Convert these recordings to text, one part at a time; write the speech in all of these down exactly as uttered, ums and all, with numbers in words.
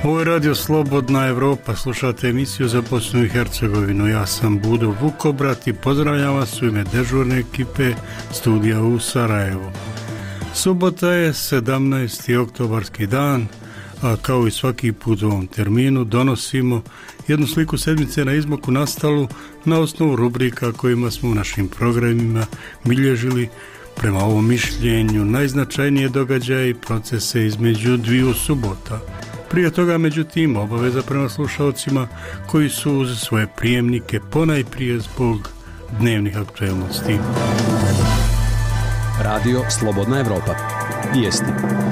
Ovo je Radio Slobodna Evropa, slušate emisiju za Bosnu i Hercegovinu. Ja sam Budo Vukobrat i pozdravljam vas u ime dežurne ekipe studija u Sarajevu. Subota je sedamnaesti oktobarski dan, a kao i svaki put u ovom terminu donosimo jednu sliku sedmice na izmaku nastalu na osnovu rubrika kojima smo u našim programima bilježili prema ovom mišljenju najznačajnije događaje i procese između dviju subota. Prije toga, međutim, obaveza prema slušalcima koji su uz svoje prijemnike ponajprije zbog dnevnih aktuelnosti. Radio Slobodna Evropa. Vijesti.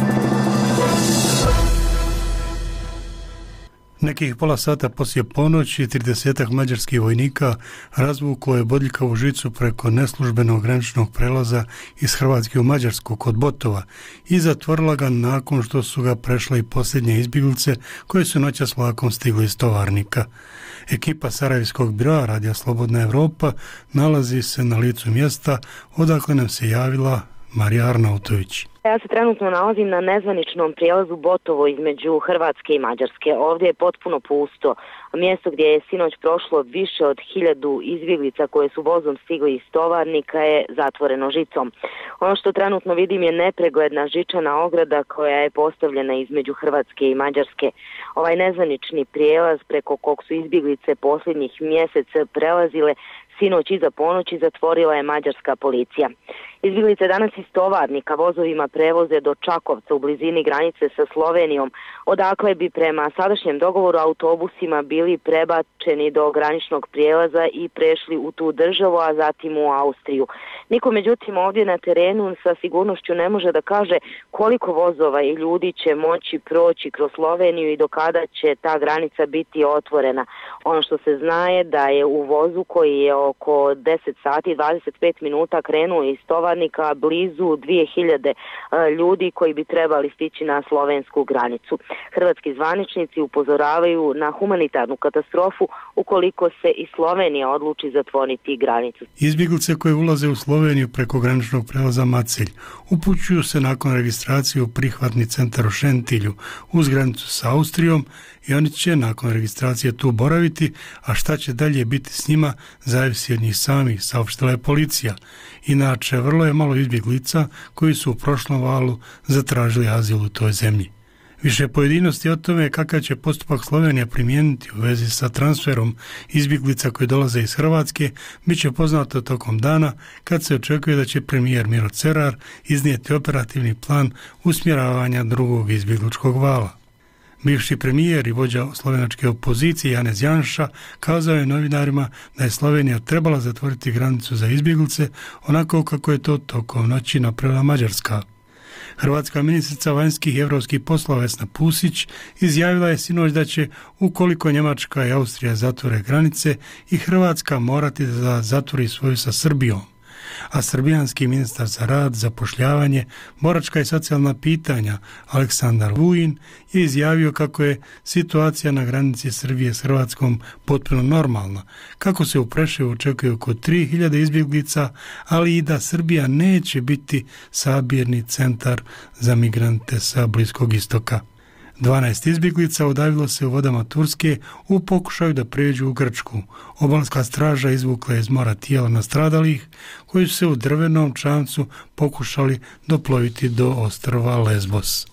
Nekih pola sata poslije ponoći tridesetak mađarskih vojnika razvuklo je bodljikavu žicu preko neslužbenog graničnog prelaza iz Hrvatske u Mađarsku kod Botova i zatvorila ga nakon što su ga prešle i posljednje izbjeglice koje su noćas vlakom stigli iz Tovarnika. Ekipa Sarajevskog biroa Radija Slobodna Evropa nalazi se na licu mjesta odakle nam se javila Marija Arnautović. Ja se trenutno nalazim na nezvaničnom prijelazu Botovo između Hrvatske i Mađarske. Ovdje je potpuno pusto. Mjesto gdje je sinoć prošlo više od hiljadu izbjeglica koje su vozom stigli iz Tovarnika je zatvoreno žicom. Ono što trenutno vidim je nepregledna žičana ograda koja je postavljena između Hrvatske i Mađarske. Ovaj nezvanični prijelaz preko kog su izbjeglice posljednjih mjeseca prelazile sinoć iza ponoći zatvorila je mađarska policija. Izbjeglice danas iz Tovarnika vozovima prevoze do Čakovca u blizini granice sa Slovenijom, odakle bi prema sadašnjem dogovoru autobusima bili prebačeni do graničnog prijelaza i prešli u tu državu, a zatim u Austriju. Niko međutim ovdje na terenu sa sigurnošću ne može da kaže koliko vozova i ljudi će moći proći kroz Sloveniju i do kada će ta granica biti otvorena. Ono što se zna je da je u vozu koji je oko deset sati i dvadeset pet minuta krenuo iz Tovarnika blizu dvije hiljade ljudi koji bi trebali stići na slovensku granicu. Hrvatski zvaničnici upozoravaju na humanitarnu katastrofu ukoliko se i Slovenija odluči zatvoriti granicu. Izbjeglice koje ulaze u Sloveniju preko graničnog prelaza Macelj upućuju se nakon registracije u prihvatni centar u Šentilju uz granicu s Austrijom i oni će nakon registracije tu boraviti, a šta će dalje biti s njima zavisi od njih samih, saopštila je policija. Inače, vrlo je malo izbjeglica koji su u prošlom valu zatražili azil u toj zemlji. Više pojedinosti o tome kakav će postupak Slovenija primijeniti u vezi sa transferom izbjeglica koji dolaze iz Hrvatske bit će poznato tokom dana kad se očekuje da će premijer Miro Cerar iznijeti operativni plan usmjeravanja drugog izbjegličkog vala. Bivši premijer i vođa slovenačke opozicije Janez Janša kazao je novinarima da je Slovenija trebala zatvoriti granicu za izbjeglice onako kako je to tokom noći napravila Mađarska. Hrvatska ministrica vanjskih i europskih poslova Vesna Pusić izjavila je sinoć da će, ukoliko Njemačka i Austrija zatvore granice, i Hrvatska morati da zatvori svoju sa Srbijom. A srbijanski ministar za rad, zapošljavanje, boračka i socijalna pitanja Aleksandar Vujin je izjavio kako je situacija na granici Srbije s Hrvatskom potpuno normalna, kako se u Preševu očekuje oko tri hiljade izbjeglica, ali i da Srbija neće biti sabirni centar za migrante sa Bliskog istoka. dvanaest izbjeglica udavilo se u vodama Turske u pokušaju da pređu u Grčku. Obalska straža izvukla je iz mora tijela nastradalih koji su se u drvenom čamcu pokušali doploviti do ostrva Lesbos.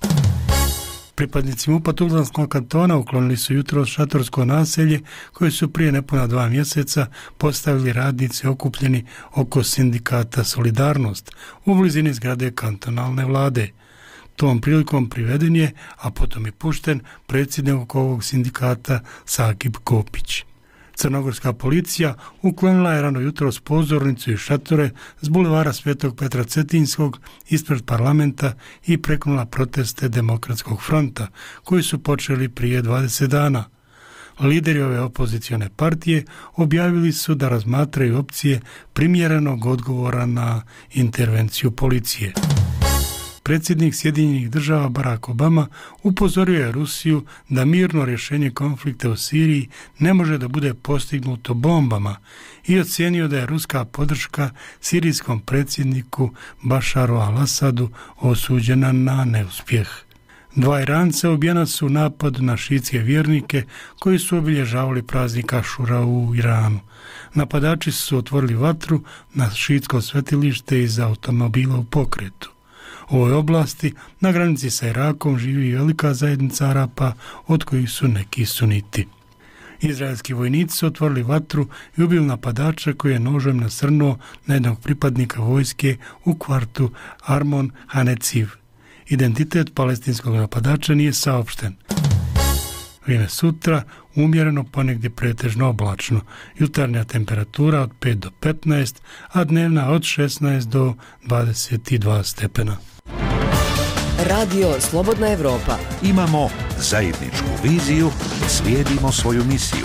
Pripadnici MUP-a Tuzlanskog kantona uklonili su jutro šatorsko naselje koje su prije nepuna dva mjeseca postavili radnici okupljeni oko sindikata Solidarnost u blizini zgrade kantonalne vlade. Tom prilikom priveden je, a potom je pušten, predsjednik ovog sindikata Sakib Kopić. Crnogorska policija uklonila je rano jutros pozornicu i šatore s bulevara Svetog Petra Cetinskog ispred parlamenta i prekinula proteste Demokratskog fronta, koji su počeli prije dvadeset dana. Lideri ove opozicione partije objavili su da razmatraju opcije primjerenog odgovora na intervenciju policije. Predsjednik Sjedinjenih država Barack Obama upozorio je Rusiju da mirno rješenje konflikta u Siriji ne može da bude postignuto bombama i ocijenio da je ruska podrška sirijskom predsjedniku Bašaru al-Asadu osuđena na neuspjeh. Dva Iranca ubijena su u napadu na šiitske vjernike koji su obilježavali praznik Ašura u Iranu. Napadači su otvorili vatru na šiitsko svetilište iz automobila u pokretu. U ovoj oblasti, na granici sa Irakom, živi velika zajednica Arapa, od kojih su neki suniti. Izraelski vojnici su otvorili vatru i ubili napadača koji je nožem nasrnuo na jednog pripadnika vojske u kvartu Armon Haneciv. Identitet palestinskog napadača nije saopšten. Vrijeme sutra umjereno, ponegdje pretežno oblačno. Jutarnja temperatura od pet do petnaest, a dnevna od šesnaest do dvadeset dva stepena. Radio Slobodna Evropa. Imamo zajedničku viziju, slijedimo svoju misiju.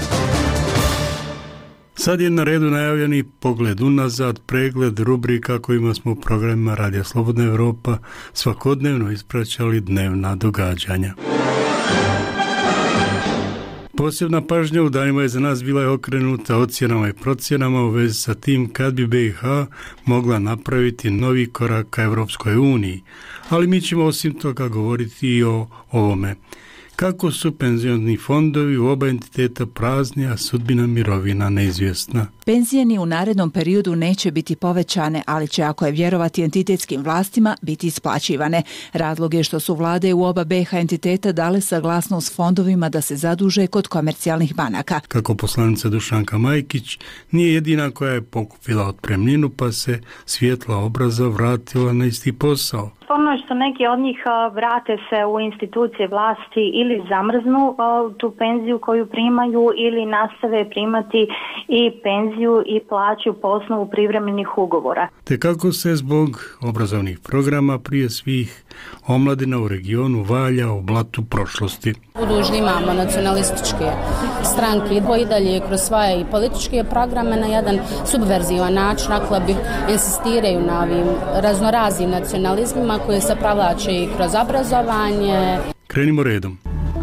Sad je na redu najavljeni pogled unazad, pregled rubrika kojima smo u programima Radio Slobodna Evropa svakodnevno ispraćali dnevna događanja. Posebna pažnja u danima je za nas bila je okrenuta ocjenama i procjenama u vezi sa tim kad bi B i H mogla napraviti novi korak ka Evropskoj uniji, ali mi ćemo osim toga govoriti i o ovome. Kako su penzioni fondovi u oba entiteta prazni, a sudbina mirovina neizvjesna. Penzije u narednom periodu neće biti povećane, ali će, ako je vjerovati entitetskim vlastima, biti isplaćivane. Razlog je što su vlade u oba B i H entiteta dale saglasnost fondovima da se zaduže kod komercijalnih banaka. Kako poslanica Dušanka Majkić nije jedina koja je pokupila otpremninu, pa se svjetla obraza vratila na isti posao. Sporno je što neki od njih vrate se u institucije vlasti ili zamrznu tu penziju koju primaju ili nastave primati i penziju i plaću po osnovu privremenih ugovora. Te kako se zbog obrazovnih programa prije svih omladina u regionu valja u blatu prošlosti. Dužni imamo nacionalističke stranke i dalje kroz svoje i političke programe na jedan subverzivan način, rekla bih, insistiraju na ovim raznoraznim nacionalizmima koje se provlače i kroz obrazovanje. Krenimo redom.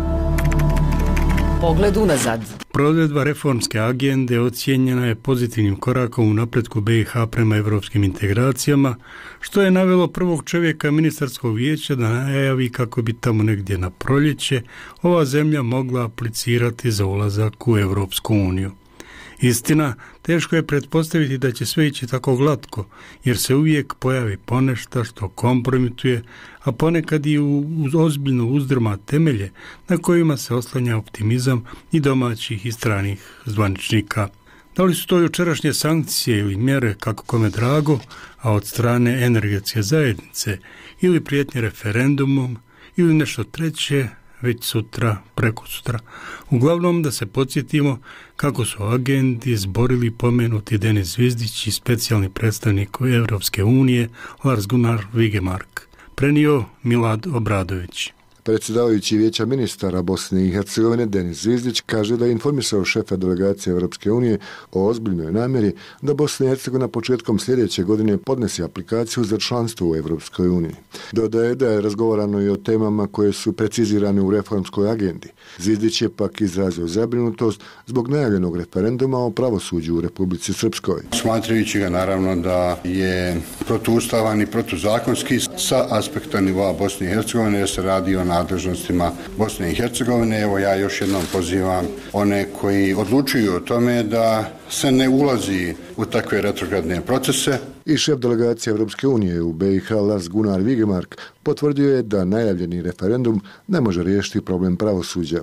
Pogled unazad. Provedba reformske agende ocijenjena je pozitivnim korakom u napretku B i H prema evropskim integracijama, što je navelo prvog čovjeka ministarskog vijeća da najavi kako bi tamo negdje na proljeće ova zemlja mogla aplicirati za ulazak u Evropsku uniju. Istina, teško je pretpostaviti da će sve ići tako glatko, jer se uvijek pojavi ponešta što kompromituje, a ponekad i uz ozbiljno uzdrma temelje na kojima se oslanja optimizam i domaćih i stranih zvaničnika. Da li su to jučerašnje sankcije ili mjere, kako kome drago, a od strane energetske zajednice, ili prijetnje referendumom, ili nešto treće, već sutra, prekosutra. Uglavnom da se podsjetimo kako su agendi zborili pomenuti Denis Zvizdić i specijalni predstavnik Evropske unije Lars Gunnar Vigemark. Prenio Milad Obradović. Predsjedavajući vijeća ministara Bosne i Hercegovine Denis Zvizdić kaže da je informisao šefa delegacije Europske unije o ozbiljnoj namjeri da Bosna i Hercegovina početkom sljedeće godine podnese aplikaciju za članstvo u Europskoj uniji. Dodaje da je razgovarano i o temama koje su precizirane u reformskoj agendi. Zvizdić je pak izrazio zabrinutost zbog najavljenog referenduma o pravosuđu u Republici Srpskoj. Smatrajući ga naravno da je protuustavan i protuzakonski sa aspekta nivoa Bosne i Hercegovine, jer se radi o nadležnostima Bosne i Hercegovine. Evo ja još jednom pozivam one koji odlučuju o tome da se ne ulazi u takve retrogradne procese. I šef delegacije Evropske unije u B i H Lars Gunnar Vigemark potvrdio je da najavljeni referendum ne može riješiti problem pravosuđa.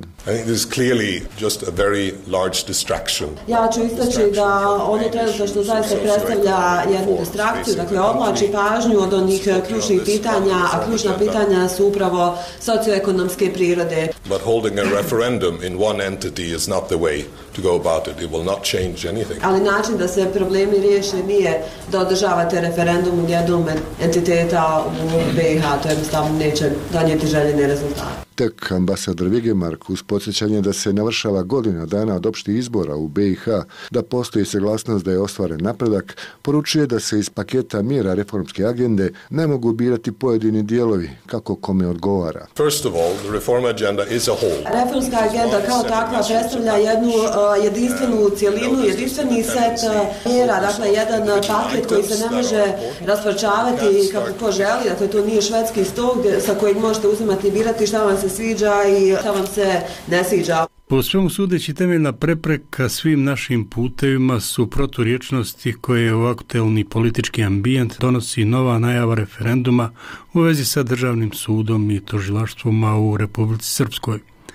Ja ću istaći da ono trenutno što zaista predstavlja jednu distrakciju, dakle odvlači pažnju od onih ključnih pitanja, a ključna pitanja su upravo socioekonomske prirode. But holding a referendum in one entity is not the way to go about it. It will not change anything. Ali način da se problemi riješe nije da održavate referendum u jednom entiteta u B i H, to jednostavno neće donijeti željene rezultate. Tek ambasador Vigemark uz podsjećanje da se navršava godina dana od opštih izbora u B i H, da postoji saglasnost da je ostvaren napredak, poručuje da se iz paketa mjera reformske agende ne mogu birati pojedini dijelovi, kako kome odgovara. First of all, the reform agenda is a whole. Reformska agenda kao takva predstavlja jednu uh, jedinstvenu cjelinu, jedinstveni set uh, mjera, dakle jedan uh, paket koji se ne može rasparčavati kako ko želi, dakle to nije švedski stol sa kojeg možete uzimati i birati šta vam se sviđa i šta vam se ne sviđa. Po svemu sudeći, temeljna prepreka svim našim putevima su proturječnosti koje u aktuelni politički ambijent donosi nova najava referenduma u vezi sa državnim sudom i tužilaštvima u Republici Srpskoj.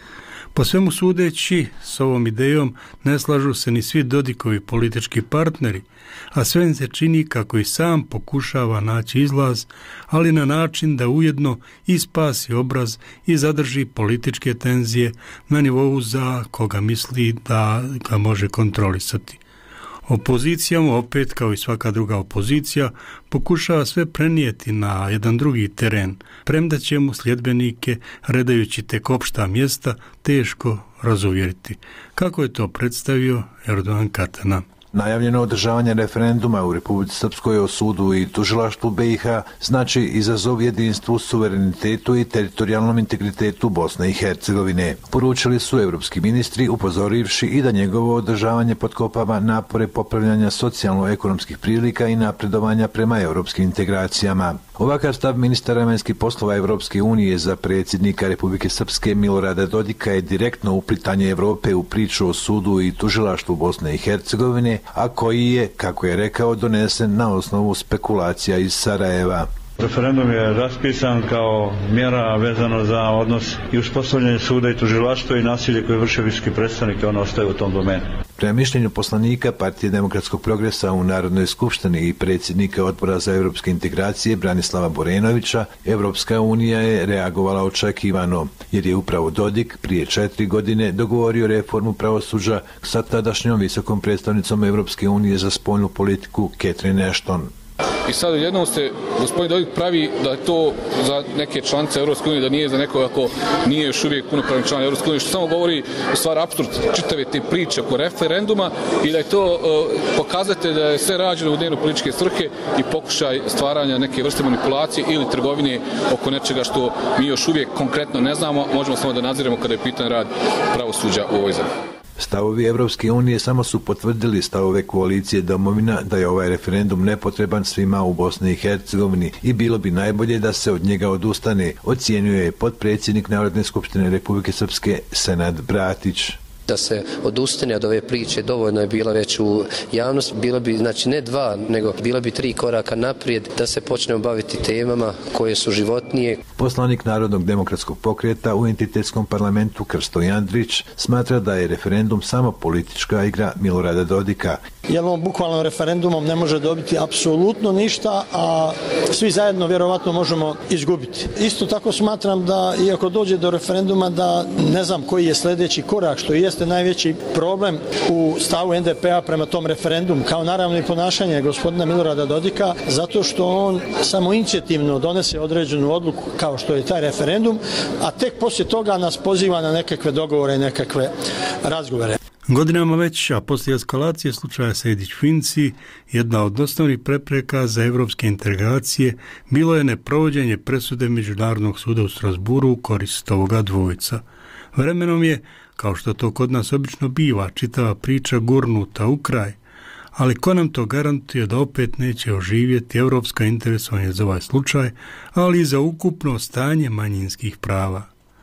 Po svemu sudeći, s ovom idejom ne slažu se ni svi Dodikovi politički partneri, a sve se čini kako i sam pokušava naći izlaz, ali na način da ujedno i spasi obraz i zadrži političke tenzije na nivou za koga misli da ga može kontrolisati. Opozicija mu opet, kao i svaka druga opozicija, pokušava sve prenijeti na jedan drugi teren, premda će mu sljedbenike, redajući tek opšta mjesta, teško razuvjeriti. Kako je to predstavio Erdogan Katana? Najavljeno održavanje referenduma u Republici Srpskoj o sudu i tužilaštvu B i H znači izazov jedinstvu, suverenitetu i teritorijalnom integritetu Bosne i Hercegovine. Poručili su evropski ministri, upozorivši i da njegovo održavanje potkopava napore popravljanja socijalno-ekonomskih prilika i napredovanja prema europskim integracijama. Ovakav stav ministara vanjskih poslova Evropske unije za predsjednika Republike Srpske Milorada Dodika je direktno uplitanje Evrope u priču o sudu i tužilaštvu Bosne i Hercegovine, a koji je, kako je rekao, donesen na osnovu spekulacija iz Sarajeva. Referendum je raspisan kao mjera vezano za odnos i uspostavljanje suda i tužilaštva i nasilje koje vrše visoki predstavnike, ono ostaje u tom domenu. Prema mišljenju poslanika Partije demokratskog progresa u Narodnoj skupštini i predsjednika Odbora za evropske integracije Branislava Borenovića, Evropska unija je reagovala očekivano, jer je upravo Dodik prije četiri godine dogovorio reformu pravosuđa sa tadašnjom visokom predstavnicom Evropske unije za spoljnu politiku Catherine Ashton. I sad jednom se gospodin Dodik pravi da je to za neke članice Europske unije, da nije za nekoga ko nije još uvijek punopravni član Europske unije, što samo govori u stvari apsurd čitave te priče oko referenduma i da je to uh, pokazatelj da je sve rađeno u dnevno političke svrhe i pokušaj stvaranja neke vrste manipulacije ili trgovine oko nečega što mi još uvijek konkretno ne znamo, možemo samo da nadziremo kada je pitan rad pravosuđa u ovoj zemlji. Stavovi Evropske unije samo su potvrdili stavove koalicije Domovina da je ovaj referendum nepotreban svima u Bosni i Hercegovini i bilo bi najbolje da se od njega odustane, ocjenjuje potpredsjednik Narodne skupštine Republike Srpske Senad Bratić. Da se odustane od ove priče, dovoljno je bila već u javnost, bilo bi, znači ne dva, nego bilo bi tri koraka naprijed da se počnemo baviti temama koje su životnije. Poslanik Narodnog demokratskog pokreta u entitetskom parlamentu Krsto Jandrić smatra da je referendum samo politička igra Milorada Dodika. Jer on bukvalno referendumom ne može dobiti apsolutno ništa, a svi zajedno vjerovatno možemo izgubiti. Isto tako smatram da, iako dođe do referenduma, da ne znam koji je sljedeći korak, što jeste najveći problem u stavu en de pe a prema tom referendumu, kao naravno i ponašanje gospodina Milorada Dodika, zato što on samo inicijativno donese određenu odluku kao što je taj referendum, a tek poslije toga nas poziva na nekakve dogovore i nekakve razgovore. Godinama već, a poslije eskalacije slučaja Sejdić-Finci, jedna od osnovnih prepreka za evropske integracije bilo je neprovođenje presude Međunarodnog suda u Strasburu u korist ovoga dvojca. Vremenom je, kao što to kod nas obično biva, čitava priča gurnuta u kraj, ali ko nam to garantuje da opet neće oživjeti evropska interesovanja za ovaj slučaj, ali i za ukupno stanje manjinskih prava.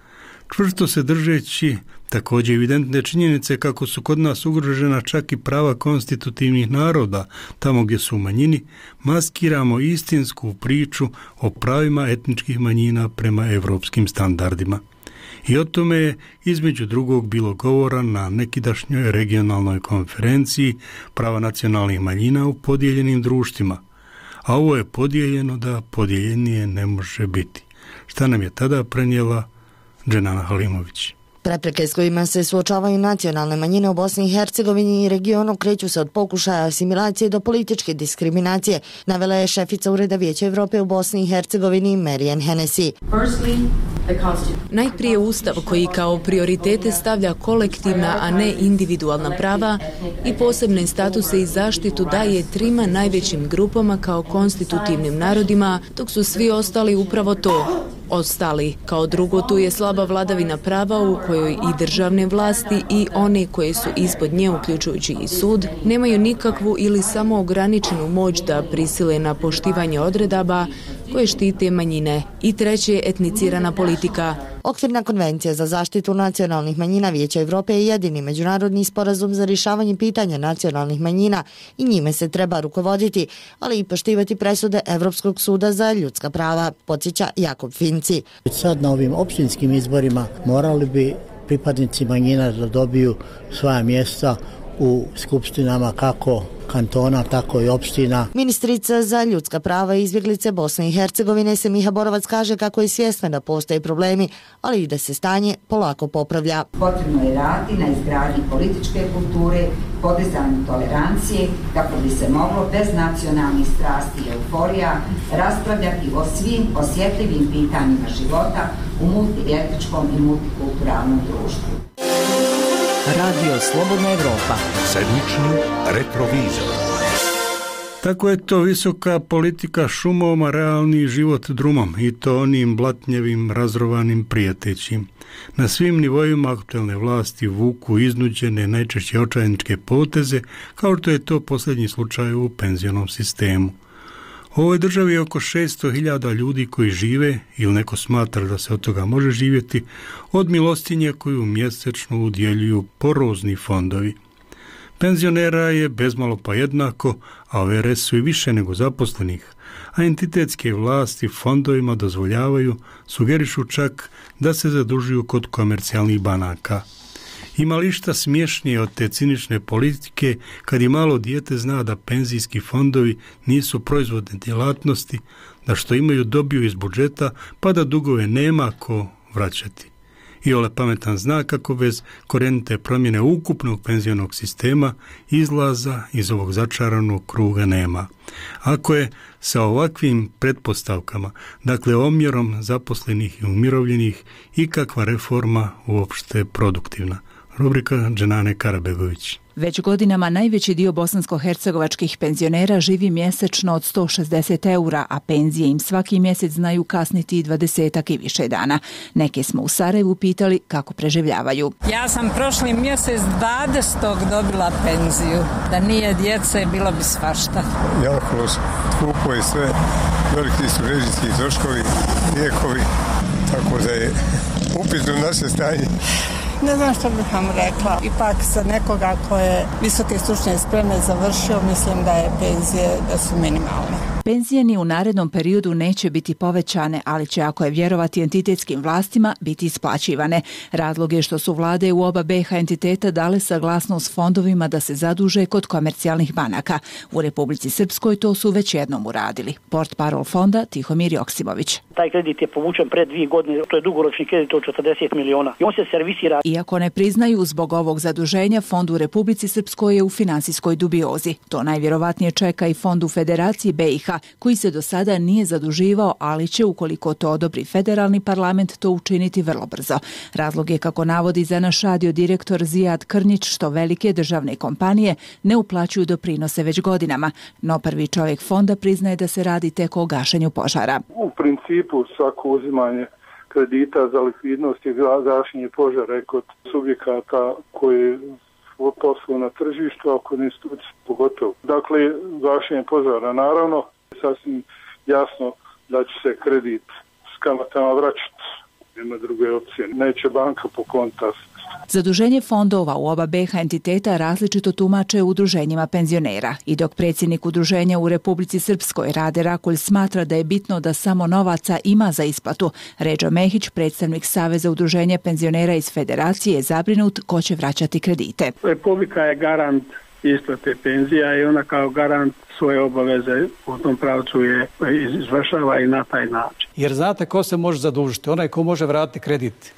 Čvrsto se držeći također evidentne činjenice kako su kod nas ugrožena čak i prava konstitutivnih naroda, tamo gdje su u manjini, maskiramo istinsku priču o pravima etničkih manjina prema evropskim standardima. I o tome je između drugog bilo govora na nekidašnjoj regionalnoj konferenciji prava nacionalnih manjina u podijeljenim društvima. A ovo je podijeljeno da podijeljenije ne može biti. Šta nam je tada prenijela Dženana Halimović? Prepreke s kojima se suočavaju nacionalne manjine u Bosni i Hercegovini i regionu kreću se od pokušaja asimilacije do političke diskriminacije, navela je šefica Ureda Vijeća Evrope u Bosni i Hercegovini Marijan Hennessy. Najprije Ustav koji kao prioritete stavlja kolektivna, a ne individualna prava i posebne statuse i zaštitu daje trima najvećim grupama kao konstitutivnim narodima, dok su svi ostali upravo to. Ostali. Kao drugo, tu je slaba vladavina prava u kojoj i državne vlasti i one koje su ispod nje, uključujući i sud, nemaju nikakvu ili samo ograničenu moć da prisile na poštivanje odredaba koje štite manjine. I treće, etnicirana politika. Okvirna konvencija za zaštitu nacionalnih manjina Vijeća Evrope je jedini međunarodni sporazum za rješavanje pitanja nacionalnih manjina i njime se treba rukovoditi, ali i poštivati presude Evropskog suda za ljudska prava, podsjeća Jakob Finci. Sad na ovim opštinskim izborima morali bi pripadnici manjina da dobiju svoja mjesta u skupštinama kako kantona, tako i opština. Ministrica za ljudska prava i izbjeglice Bosne i Hercegovine Semiha Borovac kaže kako je svjesna da postoje problemi, ali i da se stanje polako popravlja. Potrebno je raditi na izgradnji političke kulture, podizanju tolerancije, kako bi se moglo bez nacionalnih strasti i euforija raspravljati o svim osjetljivim pitanjima života u multietničkom i multikulturalnom društvu. Radio Slobodna Evropa. Sedmični retrovizor. Tako je to visoka politika šumom, a realni život drumom, i to onim blatnjevim, razrovanim prijetećim. Na svim nivoima aktualne vlasti vuku iznuđene, najčešće očajničke poteze, kao što je to posljednji slučaj u penzionom sistemu. U ovoj državi je oko šesto hiljada ljudi koji žive, ili neko smatra da se od toga može živjeti, od milostinje koju mjesečno udjeljuju porozni fondovi. Penzionera je bezmalo pa jednako, a O R S su i više nego zaposlenih, a entitetske vlasti fondovima dozvoljavaju, sugerišu čak da se zadužuju kod komercijalnih banaka. Ima li šta smješnije od te cinične politike kad i malo dijete zna da penzijski fondovi nisu proizvodne djelatnosti, da što imaju dobiju iz budžeta, pa da dugove nema ko vraćati. I ole pametan zna kako bez korjenite promjene ukupnog penzionog sistema izlaza iz ovog začaranog kruga nema. Ako je sa ovakvim pretpostavkama, dakle omjerom zaposlenih i umirovljenih, ikakva reforma uopšte produktivna. Rubrika Dženane Karabegović. Već godinama najveći dio bosansko-hercegovačkih penzionera živi mjesečno od sto šezdeset eura, a penzije im svaki mjesec znaju kasniti i dvadesetak i više dana. Neke smo u Sarajevu pitali kako preživljavaju. Ja sam prošli mjesec dvadesetog dobila penziju. Da nije djece, bilo bi svašta. Jako loše. Skupo je sve. Veliki su režijski troškovi, lijekovi, tako da je upitno naše stanje. Ne znam što bih vam rekla. Ipak za nekoga ko je visoke stručne spreme završio, mislim da je penzije da su minimalne. Penzije ni u narednom periodu neće biti povećane, ali će, ako je vjerovati entitetskim vlastima, biti isplaćivane. Razlog je što su vlade u oba B iH entiteta dale saglasnost fondovima da se zaduže kod komercijalnih banaka. U Republici Srpskoj to su već jednom uradili. Portparol fonda Tihomir Joksimović. Taj kredit je povučen pred dvije godine, to je dugoročni kredit od četrdeset miliona i on se servisira. Iako ne priznaju, zbog ovog zaduženja fond u Republici Srpskoj je u finansijskoj dubiozi. To najvjerovatnije čeka i fond u Federaciji B iH, koji se do sada nije zaduživao, ali će, ukoliko to odobri federalni parlament, to učiniti vrlo brzo. Razlog je, kako navodi za naš radio direktor Zijad Krnić, što velike državne kompanije ne uplaćuju doprinose već godinama, no prvi čovjek fonda priznaje da se radi tek o gašenju požara. U principu svako uzimanje kredita za likvidnost i gašenje požara kod subjekata koji posluju na tržištu, a kod institucija pogotovo. Dakle, gašenje požara, naravno, sasvim jasno da će se kredit s kamatama vraćati. Nema druge opcije. Neće banka pokloniti. Zaduženje fondova u oba B iH entiteta različito tumače u udruženjima penzionera. I dok predsjednik udruženja u Republici Srpskoj Rade Rakulj smatra da je bitno da samo novaca ima za isplatu, Ređo Mehić, predstavnik Saveza udruženja penzionera iz Federacije, je zabrinut ko će vraćati kredite. Republika je garant isplate penzija i ona kao garant svoje obaveze u tom pravcu je izvršava i na taj način. Jer znate ko se može zadužiti? Onaj ko može vratiti kredit.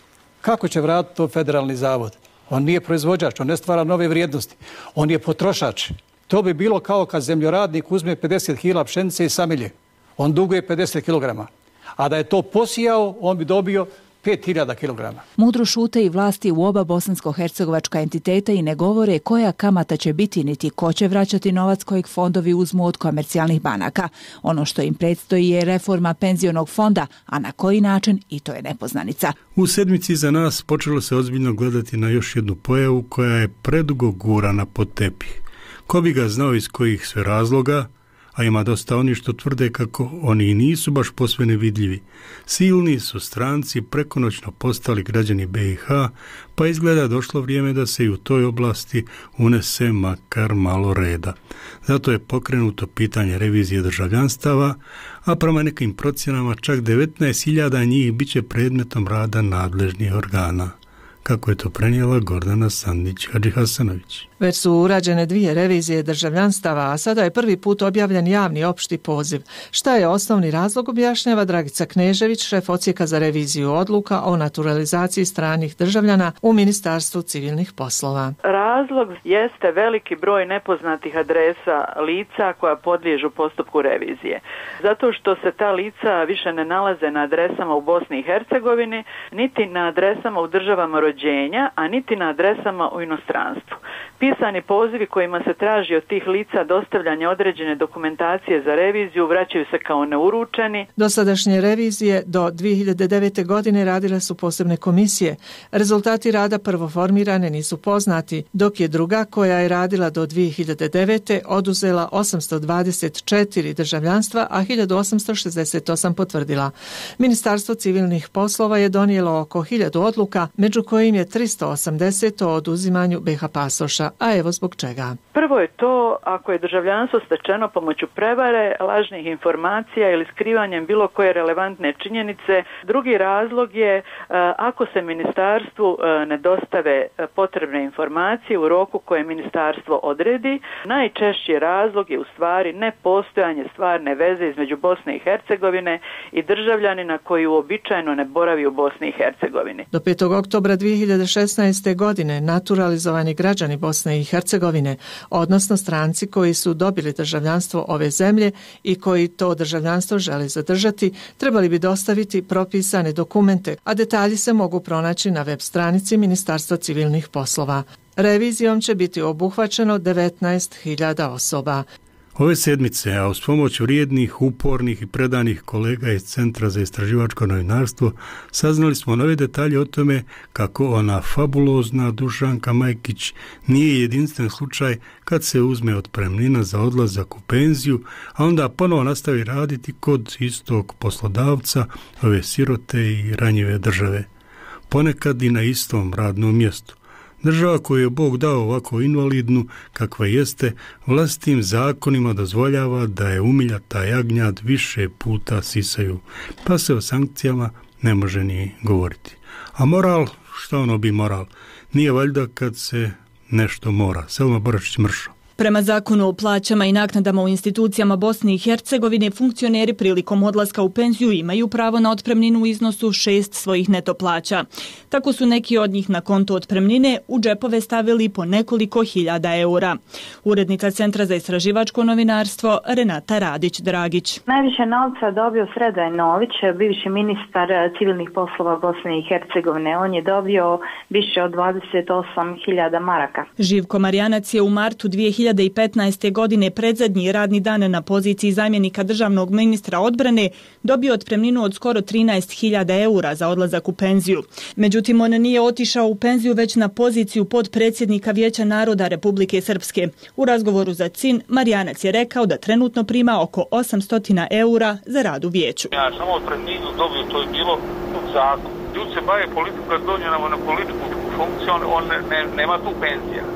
Kako će vratiti to federalni zavod? On nije proizvođač, on ne stvara nove vrijednosti. On je potrošač. To bi bilo kao kad zemljoradnik uzme pedeset kila pšenice i samilje. On duguje pedeset kilograma. A da je to posijao, on bi dobio pet hiljada kilograma. Mudro šute i vlasti u oba bosansko-hercegovačka entiteta i ne govore koja kamata će biti niti ko će vraćati novac kojeg fondovi uzmu od komercijalnih banaka. Ono što im predstoji je reforma penzionog fonda, a na koji način i to je nepoznanica. U sedmici za nas počelo se ozbiljno gledati na još jednu pojavu koja je predugo gurana pod tepih. Ko bi ga znao iz kojih sve razloga, a ima dosta oni što tvrde kako oni nisu baš posve nevidljivi. Silni su stranci prekonoćno postali građani be i ha, pa izgleda došlo vrijeme da se i u toj oblasti unese makar malo reda. Zato je pokrenuto pitanje revizije državljanstava, a prema nekim procjenama čak devetnaest hiljada njih bit će predmetom rada nadležnih organa. Kako je to prenijela Gordana Sandić-Hadžihasanović. Već su urađene dvije revizije državljanstava, a sada je prvi put objavljen javni opšti poziv. Šta je osnovni razlog, objašnjava Dragica Knežević, šef odsjeka za reviziju odluka o naturalizaciji stranih državljana u Ministarstvu civilnih poslova. Razlog jeste veliki broj nepoznatih adresa lica koja podliježu postupku revizije. Zato što se ta lica više ne nalaze na adresama u Bosni i Hercegovini, niti na adresama u državama rođenja, a niti na adresama u inostranstvu. Pisani pozivi kojima se traži od tih lica dostavljanje određene dokumentacije za reviziju vraćaju se kao neuručeni. Dosadašnje revizije do dvije hiljade devete. godine radile su posebne komisije. Rezultati rada prvoformirane nisu poznati, dok je druga koja je radila do dvije hiljade devete. oduzela osamsto dvadeset četiri državljanstva, a hiljadu osamsto šezdeset osam potvrdila. Ministarstvo civilnih poslova je donijelo oko hiljadu odluka, među kojim je tristo osamdeset o oduzimanju be ha pasoša. A evo zbog čega. Prvo je to ako je državljanstvo stečeno pomoću prevare, lažnih informacija ili skrivanjem bilo koje relevantne činjenice. Drugi razlog je ako se ministarstvu ne dostave potrebne informacije u roku koje ministarstvo odredi. Najčešći razlog je u stvari nepostojanje stvarne veze između Bosne i Hercegovine i državljanina koji uobičajeno ne boravi u Bosni i Hercegovini. Do petog oktobra dvije hiljade šesnaeste. godine naturalizovani građani Bosne i Hercegovine, odnosno stranci koji su dobili državljanstvo ove zemlje i koji to državljanstvo žele zadržati, trebali bi dostaviti propisane dokumente, a detalji se mogu pronaći na web stranici Ministarstva civilnih poslova. Revizijom će biti obuhvaćeno devetnaest hiljada osoba. Ove sedmice, a uz pomoć vrijednih, upornih i predanih kolega iz Centra za istraživačko novinarstvo, saznali smo nove detalje o tome kako ona fabulozna Dušanka Majkić nije jedinstven slučaj kad se uzme otpremnina za odlazak u penziju, a onda ponovo nastavi raditi kod istog poslodavca ove sirote i ranjive države. Ponekad i na istom radnom mjestu. Država koju je Bog dao ovako invalidnu, kakva jeste, vlastitim zakonima dozvoljava da je umiljata jagnjad više puta sisaju, pa se o sankcijama ne može ni govoriti. A moral, šta ono bi moral? Nije valjda kad se nešto mora. Selma Boračić-Mršo. Prema zakonu o plaćama i naknadama u institucijama Bosne i Hercegovine, funkcioneri prilikom odlaska u penziju imaju pravo na otpremninu u iznosu šest svojih neto plaća. Tako su neki od njih na konto otpremnine u džepove stavili po nekoliko hiljada eura. Urednica Centra za istraživačko novinarstvo Renata Radić-Dragić. Najviše novca dobio Sredoje Nović, bivši ministar civilnih poslova Bosne i Hercegovine. On je dobio više od dvadeset osam hiljada maraka. Živko Marjanac je u martu dvije hiljade petnaeste. godine predzadnji radni dan na poziciji zamjenika državnog ministra odbrane dobio otpremninu od skoro trinaest hiljada eura za odlazak u penziju. Međutim, on nije otišao u penziju već na poziciju podpredsjednika Vijeća naroda Republike Srpske. U razgovoru za C I N, Marjanac je rekao da trenutno prima oko osamsto eura za rad u vijeću. Ja samo otpremninu dobio, to je bilo u zakonu. Ljudi se bave politiku, kad dođe na političku funkciju, on ne, ne, nema tu penzija.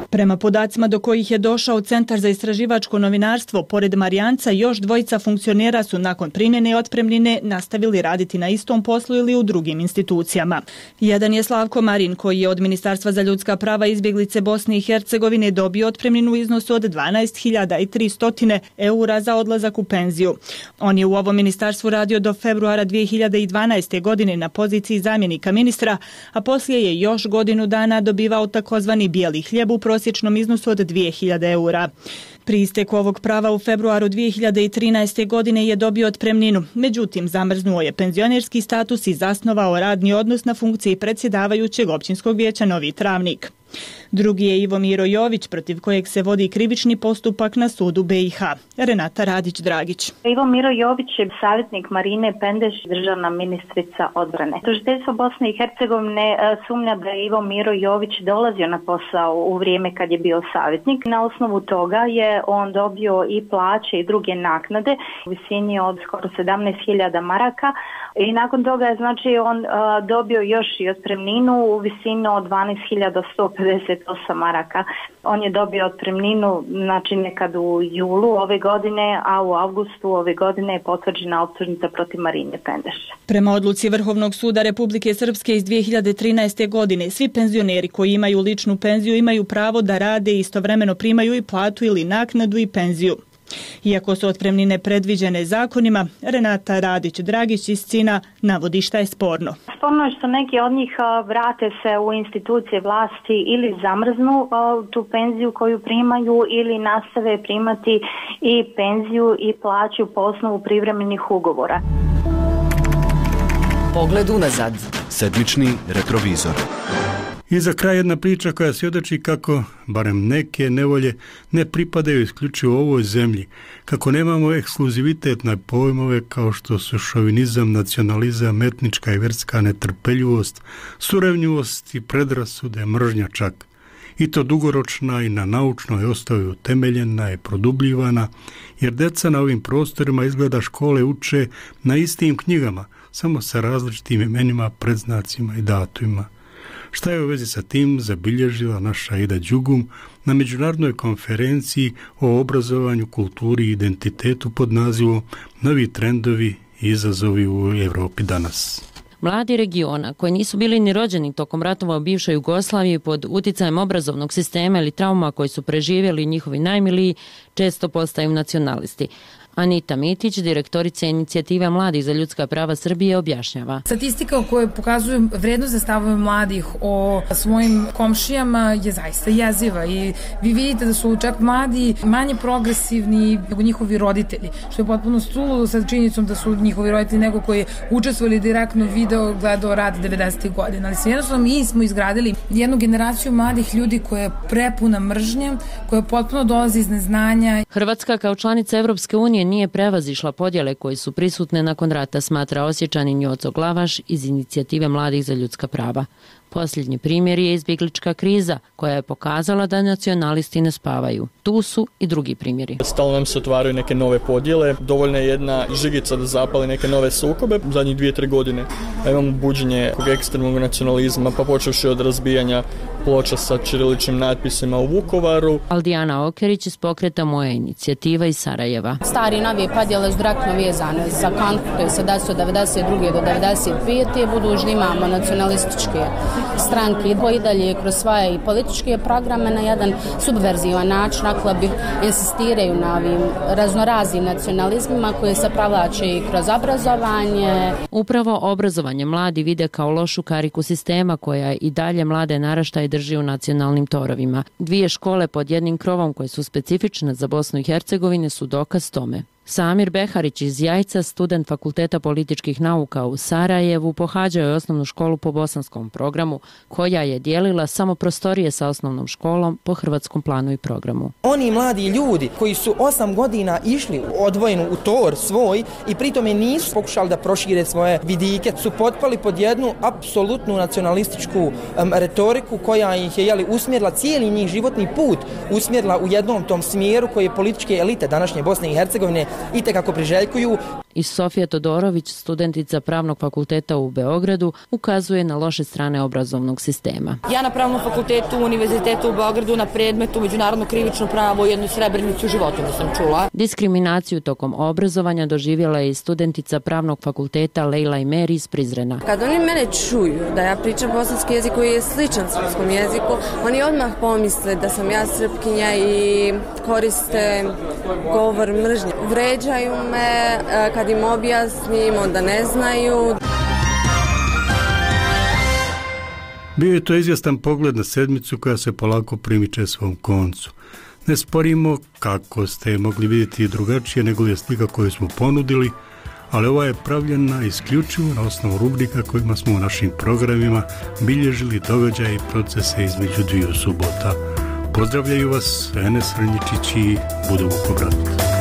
Prema podacima do kojih je došao Centar za istraživačko novinarstvo, pored Marijanca, još dvojica funkcionera su nakon primjene otpremnine nastavili raditi na istom poslu ili u drugim institucijama. Jedan je Slavko Marin, koji je od Ministarstva za ljudska prava i izbjeglice Bosne i Hercegovine dobio otpremninu u iznosu od dvanaest hiljada tristo eura za odlazak u penziju. On je u ovom ministarstvu radio do februara dvije hiljade dvanaeste. godine na poziciji zamjenika ministra, a poslije je još godinu dana dobivao takozvani bijeli hljeb u prosječnom iznosu od dvije hiljade eura. Pri isteku ovog prava u februaru dvije hiljade trinaeste. godine je dobio otpremninu, međutim zamrznuo je penzionerski status i zasnovao radni odnos na funkciji predsjedavajućeg općinskog vijeća Novi Travnik. Drugi je Ivo Miro Jović, protiv kojeg se vodi krivični postupak na sudu B i H. Renata Radić-Dragić. Ivo Miro Jović je savjetnik Marine Pendeš, državna ministrica odbrane. Tužiteljstvo Bosne i Hercegovine sumnja da je Ivo Miro Jović dolazio na posao u vrijeme kad je bio savjetnik. Na osnovu toga je on dobio i plaće i druge naknade u visini od skoro sedamnaest hiljada maraka i nakon toga je znači on uh, dobio još i otpremninu u visini od dvanaest hiljada sto pedeset osam maraka. On je dobio otpremninu znači nekad u julu ove godine, a u avgustu ove godine je potvrđena optužnica protiv Marine Pendeš. Prema odluci Vrhovnog suda Republike Srpske iz dvije hiljade trinaeste. godine, svi penzioneri koji imaju ličnu penziju imaju pravo da rade i istovremeno primaju i platu ili naknadu i penziju. Iako su otpremnine predviđene zakonima, Renata Radić-Dragić iz Cina navodi šta je sporno. Sporno je što neki od njih vrate se u institucije vlasti ili zamrznu tu penziju koju primaju ili nastave primati i penziju i plaću po osnovu privremenih ugovora. Pogled unazad. Sedmični retrovizor. I za kraj jedna priča koja svjedoči kako, barem neke nevolje, ne pripadaju isključivo ovoj zemlji, kako nemamo ekskluzivitet na pojmove kao što su šovinizam, nacionalizam, etnička i vjerska netrpeljivost, surevnjivost i predrasude, mržnja čak. I to dugoročna i na naučnoj osnovi utemeljena i produbljivana, jer deca na ovim prostorima izgleda škole uče na istim knjigama, samo sa različitim imenima, predznacima i datumima. Šta je u vezi sa tim zabilježila naša Ida Đugum na međunarodnoj konferenciji o obrazovanju, kulturi i identitetu pod nazivom Novi trendovi i izazovi u Europi danas. Mladi regiona, koji nisu bili ni rođeni tokom ratova u bivšoj Jugoslaviji pod uticajem obrazovnog sistema ili trauma koji su preživjeli njihovi najmiliji, često postaju nacionalisti. Anita Mitić, direktorica inicijative Mladih za ljudska prava Srbije, objašnjava. Statistika koja pokazuje vrednost za stavove mladih o svojim komšijama je zaista jeziva i vi vidite da su čak mladi manje progresivni nego njihovi roditelji, što je potpuno suludo sa činjenicom da su njihovi roditelji nego koji učestvovali direktno video gledao rad devedesetih godina. Ali sve jednostavno mi smo izgradili jednu generaciju mladih ljudi koja je prepuna mržnje, koja potpuno dolazi iz neznanja. Hrvatska kao članica Evropske unije nije prevazišla podjele koje su prisutne nakon rata, smatra Osječanin Joco Glavaš iz inicijative Mladih za ljudska prava. Posljednji primjer je izbjeglička kriza koja je pokazala da nacionalisti ne spavaju. Tu su i drugi primjeri. Stalno nam se otvaraju neke nove podjele, dovoljna je jedna žigica da zapali neke nove sukobe. Zadnjih dvije, tri godine imamo buđenje ekstremnog nacionalizma, pa počevši od razbijanja ploča sa ćiriličnim natpisima u Vukovaru. Aldijana Okerić iz pokreta Moja inicijativa iz Sarajeva. Stari i nove podjele su direktno vezane za konflikt koji se desio od devedeset druge do devedeset pete budući imamo nacionalističke stranke koji dalje kroz svoje i političke programe na jedan subverzivan način, dakle bi insistiraju na ovim raznoraznim nacionalizmima koje se provlače i kroz obrazovanje. Upravo obrazovanje mladi vide kao lošu kariku sistema koja i dalje mlade naraštaje drži u nacionalnim torovima. Dvije škole pod jednim krovom koje su specifične za Bosnu i Hercegovine su dokaz tome. Samir Beharić iz Jajca, student Fakulteta političkih nauka u Sarajevu, pohađao je osnovnu školu po bosanskom programu, koja je dijelila samo prostorije sa osnovnom školom po hrvatskom planu i programu. Oni mladi ljudi koji su osam godina išli odvojeno u tor svoj i pritome nisu pokušali da prošire svoje vidike, su potpali pod jednu apsolutnu nacionalističku um, retoriku koja ih je jeli, usmjerila cijeli njih životni put, usmjerila u jednom tom smjeru koje političke elite današnje Bosne i Hercegovine itekako priželjkuju. I Sofija Todorović, studentica Pravnog fakulteta u Beogradu, ukazuje na loše strane obrazovnog sistema. Ja na Pravnom fakultetu Univerzitetu u Beogradu na predmetu međunarodno krivično pravo jednu srebrnicu u životu nisam čula. Diskriminaciju tokom obrazovanja doživjela je i studentica Pravnog fakulteta Lejla Imeri iz Prizrena. Kad oni mene čuju da ja pričam bosanski jezik koji je sličan srpskom jeziku, oni odmah pomisle da sam ja Srpkinja i koriste govor mržnje. Vređaju me, kad im objasnim, onda ne znaju. Bio je to izvjestan pogled na sedmicu koja se polako primiče svom koncu. Ne sporimo kako ste mogli vidjeti drugačije nego je slika koju smo ponudili, ali ova je pravljena isključivo na osnovu rubrika kojima smo u našim programima bilježili događaje i procese između dviju subota. Pozdravljaju vas Enes Rnjičić i budemo povratiti.